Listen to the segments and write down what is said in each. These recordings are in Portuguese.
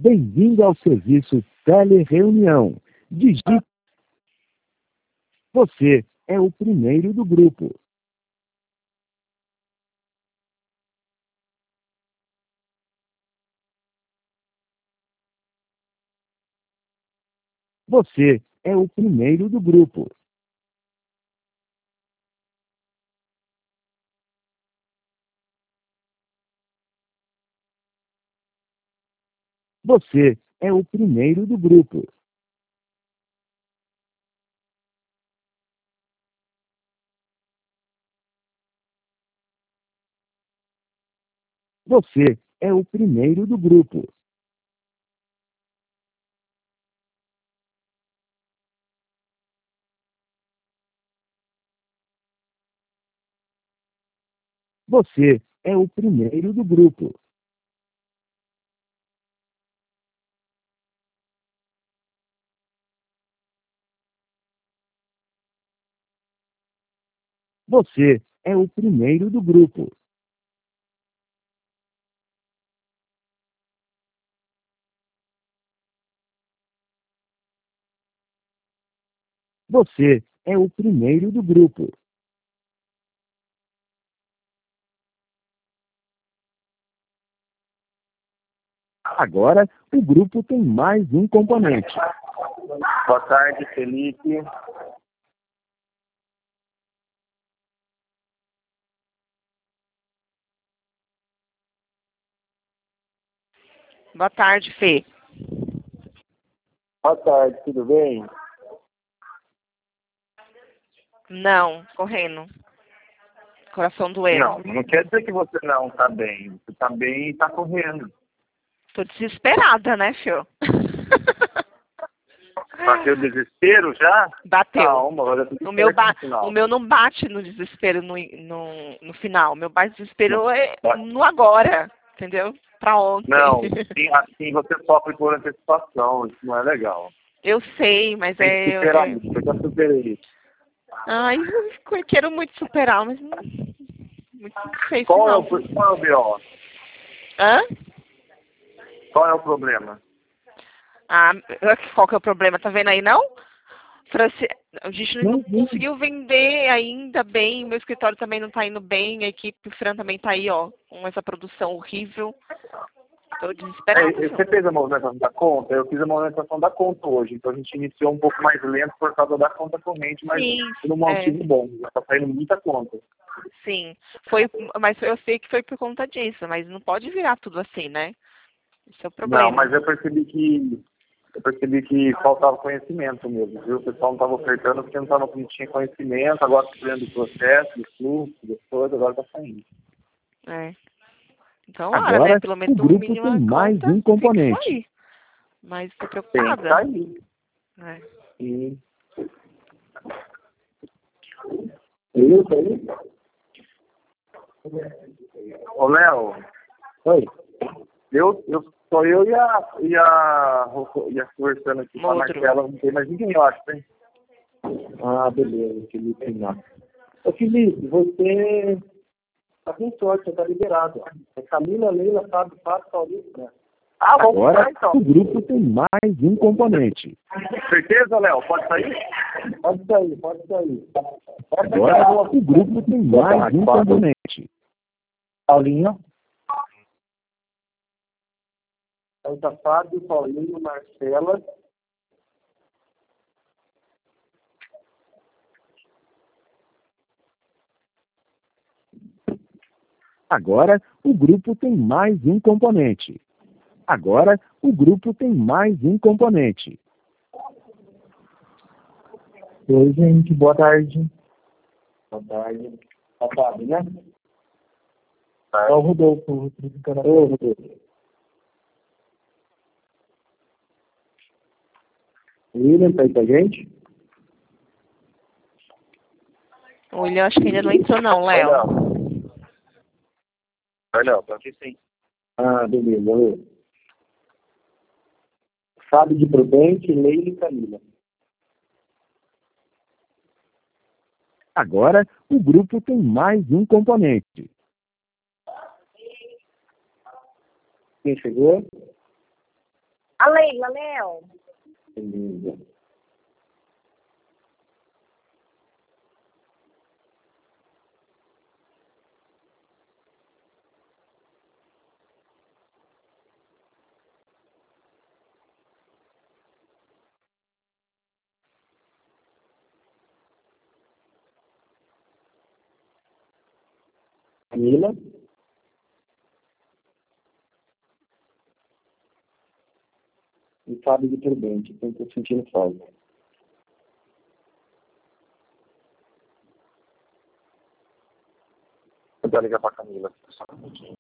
Bem-vindo ao serviço Telereunião. Digite. Você é o primeiro do grupo. Você é o primeiro do grupo. Você é o primeiro do grupo. Você é o primeiro do grupo. Você é o primeiro do grupo. Você é o primeiro do grupo. Você é o primeiro do grupo. Agora, o grupo tem mais um componente. Boa tarde, Felipe. Boa tarde, Fê. Boa tarde, tudo bem? Não, correndo. Coração doendo. Não quer dizer que você não tá bem. Você tá bem e tá correndo. Tô desesperada, né, Fio? Bateu desespero já? Bateu. Calma, agora tudo O meu, certo no final. o meu não bate no desespero no final. O meu bate desespero é Bate. no agora, entendeu? Pra ontem. Não, assim você sofre por antecipação. Isso não é legal. Eu sei, mas Tem que superar isso. Eu já superei isso. Ai, eu quero muito superar, mas não... Muito difícil, Qual é não. o B.O.? Hã? Qual é o problema? Ah, qual que é o problema? Tá vendo aí, não? A gente não conseguiu vender ainda bem, o meu escritório também não tá indo bem, a equipe, o Fran também tá aí, ó, com essa produção horrível. Tô desesperada. Você fez a movimentação da conta? Eu fiz a movimentação da conta hoje, então a gente iniciou um pouco mais lento por causa da conta corrente, mas Sim, por um motivo bom, já tá saindo muita conta. sim, foi, mas eu sei que foi por conta disso, mas não pode virar tudo assim, né? Esse é o problema. Não, mas eu percebi que faltava conhecimento mesmo, viu? O pessoal não estava ofertando porque não tinha conhecimento, agora está vendo o processo, do fluxo, das coisas, agora está saindo. É. Então, Agora, né? Pelo menos o grupo mínimo tem mais conta, um componente. tem que sair. Mas tô Tem que preocupada. sair. É. Sim. Isso aí? Ô, Léo. Oi. Só eu e a conversando aqui com a Marcela, não tem mais ninguém, eu acho, hein? Ah, beleza, Felipe. Não. Ô, Felipe, você tá com sorte, você tá liberado. É Camila, Leila, Fábio, Paulista. Ah, vamos Agora, lá, então. o grupo tem mais um componente. Certeza, Léo? Pode sair? Pode sair. Agora, o grupo tem mais um componente. Paulinho. Aí tá Fábio, Paulinho, Marcela. Agora, o grupo tem mais um componente. Agora, o grupo tem mais um componente. Oi, gente. Boa tarde. Boa tarde. Tá Fábio, né? É o Rodolfo. Ô, Rodolfo. O William tá aí com a gente? O William acho que ainda não entrou não, Léo. Oi, Léo. Tô aqui sim. Ah, beleza. Fábio de Prudente, Leila e Camila. Agora, o grupo tem mais um componente. Quem chegou? Leila, Léo. Beleza. Camila? E Fábio de Turbante, que eu estou sentindo falta. Eu vou ligar para a Camila. Só um pouquinho.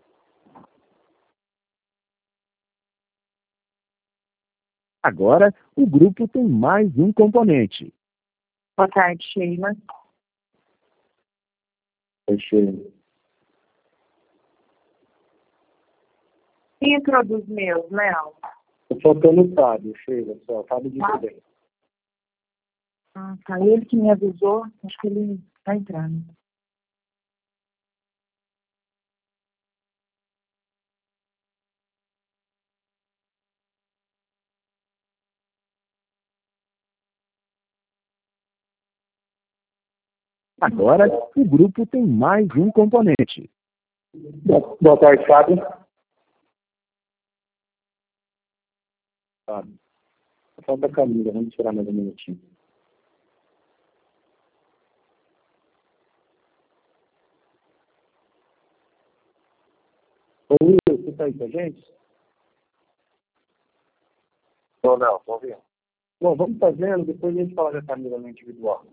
Agora, o grupo tem mais um componente. Boa tarde, Sheila. Fechei. Quem entrou dos meus, Léo? Estou faltando o Fábio, Sheila, só. Fábio de Turbante. Ah, tá. Ele que me avisou, acho que ele está entrando. Agora, o grupo tem mais um componente. Boa tarde, Fábio. Fábio. Falta a Camila, vamos esperar mais um minutinho. Ô, Will, você está aí com a gente? Ô, Léo, tô ouvindo. Bom, vamos fazendo, depois a gente fala da Camila no individual.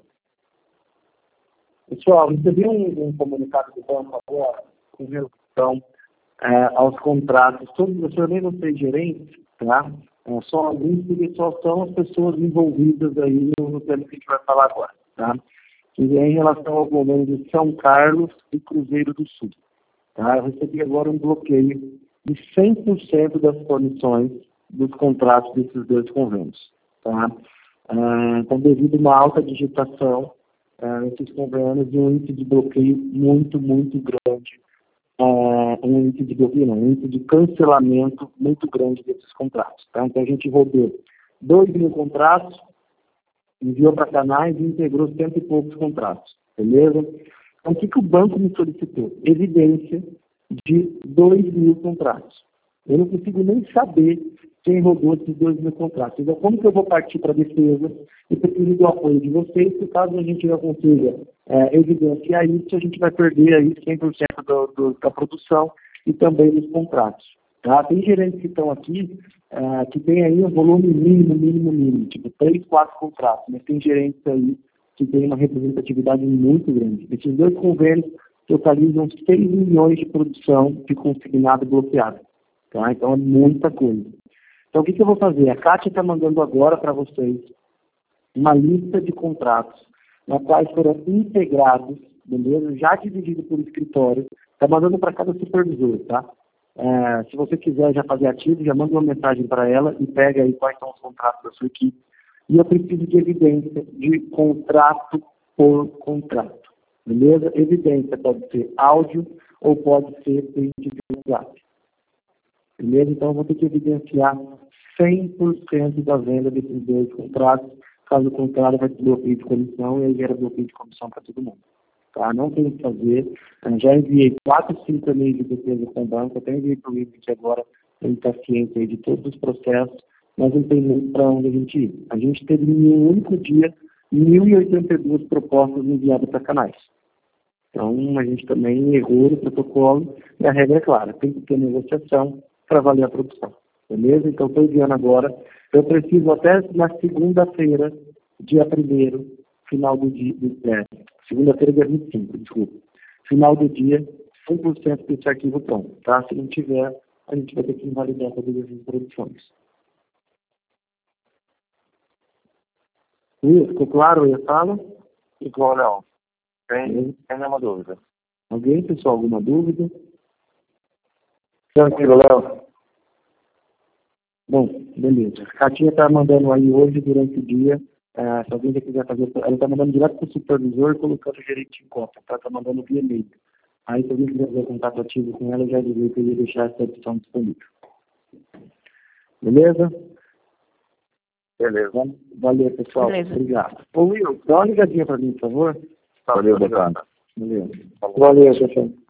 Pessoal, recebi um comunicado do banco agora com relação aos contratos. Todos, eu nem não sei gerentes, tá? Só alguns que só são as pessoas envolvidas aí no tema que a gente vai falar agora, tá? Que é em relação ao governo de São Carlos e Cruzeiro do Sul. Tá? Eu recebi agora um bloqueio de 100% das condições dos contratos desses dois convênios. Tá? Então, devido a uma alta digitação nesses convênios e um índice de bloqueio muito, muito grande, um índice de bloqueio, não, um índice de cancelamento muito grande desses contratos. Tá? Então, a gente rodou 2.000 contratos, enviou para canais e integrou 100 e poucos contratos. Beleza? Então, o que o banco me solicitou? Evidência de 2.000 contratos. Eu não consigo nem saber quem rodou esses 2.000 contratos. Então, como que eu vou partir para a defesa? Eu preciso do apoio de vocês, se caso a gente não consiga evidenciar isso, a gente vai perder aí 100% da produção e também dos contratos. Tá? Tem gerentes que estão aqui que tem aí um volume mínimo, tipo 3, 4 contratos, mas tem gerentes aí que tem uma representatividade muito grande. Esses dois convênios totalizam 6 milhões de produção de consignado bloqueado. Tá? Então é muita coisa. Então o que eu vou fazer? A Kátia está mandando agora para vocês uma lista de contratos na quais foram integrados, beleza? Já dividido por escritório, está mandando para cada supervisor, tá? Se você quiser já fazer ativo, já manda uma mensagem para ela e pega aí quais são os contratos da sua equipe. E eu preciso de evidência de contrato por contrato, beleza? Evidência pode ser áudio ou pode ser print de WhatsApp. Beleza? Então, eu vou ter que evidenciar 100% da venda desses dois contratos. Caso contrário, vai ter bloqueio de comissão e aí gera bloqueio de comissão para todo mundo. Tá? Não tem o que fazer. Eu já enviei 4, 5 e-mails de defesa com o banco. Até enviei para o Ivo que agora ele está ciente aí de todos os processos, mas não tem muito para onde a gente ir. A gente teve em um único dia 1.082 propostas enviadas para canais. Então, a gente também errou no protocolo e a regra é clara, tem que ter negociação para valer a produção. Beleza? Então, estou enviando agora. Eu preciso até na segunda-feira, dia 1º, final do dia, segunda-feira, dia 25, desculpa. Final do dia, 100% desse arquivo pronto. Tá? Se não tiver, a gente vai ter que invalidar todas as produções. Ficou claro aí a fala? Ficou, Léo. Tem nenhuma dúvida. Alguém, pessoal, alguma dúvida? Tranquilo, Léo. Bom, beleza. A Katinha está mandando aí hoje, durante o dia, se alguém já quiser fazer, ela está mandando direto para o supervisor, colocando o gerente em cópia, tá? Está mandando via e-mail. Aí, se alguém quiser fazer contato ativo com ela, já dizer que eu ia deixar essa opção disponível. Beleza? Beleza. Valeu, pessoal. Beleza. Obrigado. Ô, Will, dá uma ligadinha para mim, por favor. Valeu, Bacana. Valeu. Falou. Valeu, pessoal.